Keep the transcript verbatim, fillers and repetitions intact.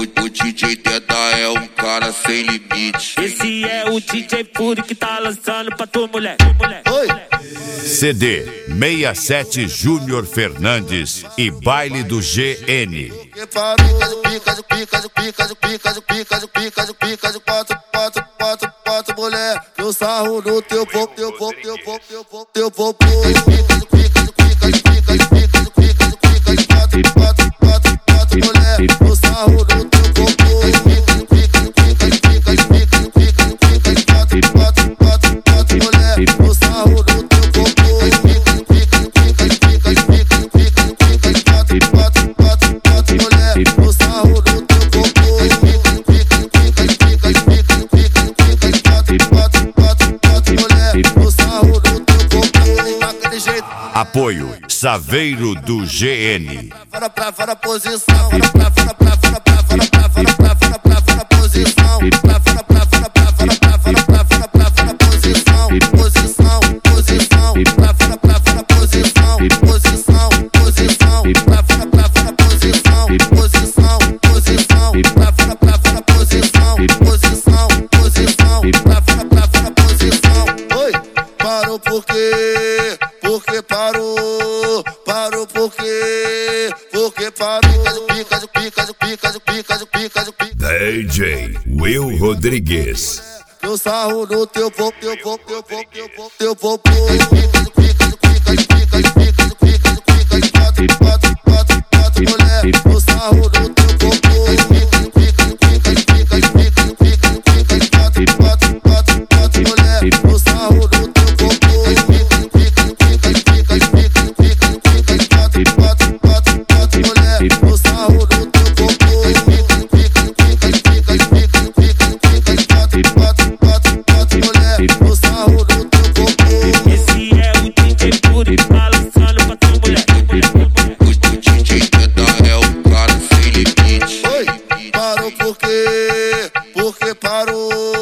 O D J Teta é um cara sem limite. Esse é o D J Fury que tá lançando pra tu, moleque. Oi. C D sessenta e sete Júnior Fernandes e Baile do G N. Mulher, eu sarro no teu pop, teu pop, teu pop, teu pop, teu pop. Mulher, eu sarro no teu pop. Mulher, eu sarro no teu pop. Mulher, eu sarro no teu pop. Apoio Saveiro do G N. Fora pra fora posição, fora pra fora pra fora pra fora pra fora pra fora pra fora posição, pra fora pra fora pra fora pra fora pra fora pra fora posição, posição, posição, pra fora pra fora posição, posição, posição, pra fora pra fora posição, posição, posição, pra fora pra fora posição, posição, posição, pra fora pra fora posição. Oi, parou porque Porque parou, parou porque, porque parou. Pica, pica, pica, pica, pica, pica. D J Will Rodrigues. Eu sarro no teu pop, teu pop, teu pop, teu pop, teu pop. Mulher, eu sarro no teu pop. Mulher, eu sarro no teu pop. Mulher, eu sarro no teu popô. Mulher, eu sarro no teu popô. Esse é o D J Fury que tá lançando pra tu, moleque. O D J Teta é um cara sem limite. Oi, parou porque, porque parou.